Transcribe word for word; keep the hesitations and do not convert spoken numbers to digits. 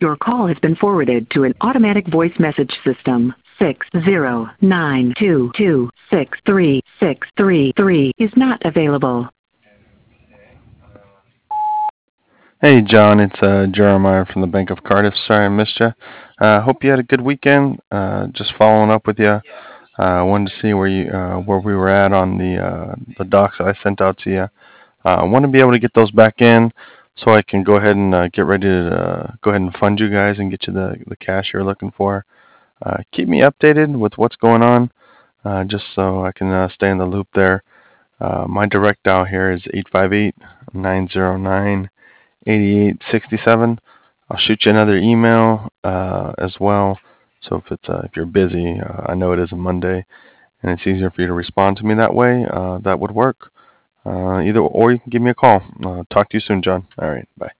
Your call has been forwarded to an automatic voice message system. six zero nine two two six three six three three is not available. Hey, John, it's uh, Jeremiah from the Bank of Cardiff. Sorry I missed you. Uh, hope you had a good weekend. Uh, just following up with you. I uh, wanted to see where you uh, where we were at on the uh, the docs that I sent out to you. Uh, I want to be able to get those back in so I can go ahead and uh, get ready to uh, go ahead and fund you guys and get you the, the cash you're looking for. Uh, keep me updated with what's going on, uh, just so I can uh, stay in the loop there. Uh, my direct dial here is eight five eight, nine zero nine, eight eight six seven. I'll shoot you another email uh, as well. So if it's uh, if you're busy, uh, I know it is a Monday, and it's easier for you to respond to me that way. Uh, that would work. Uh, either or you can give me a call. Uh, talk to you soon, John. All right, bye.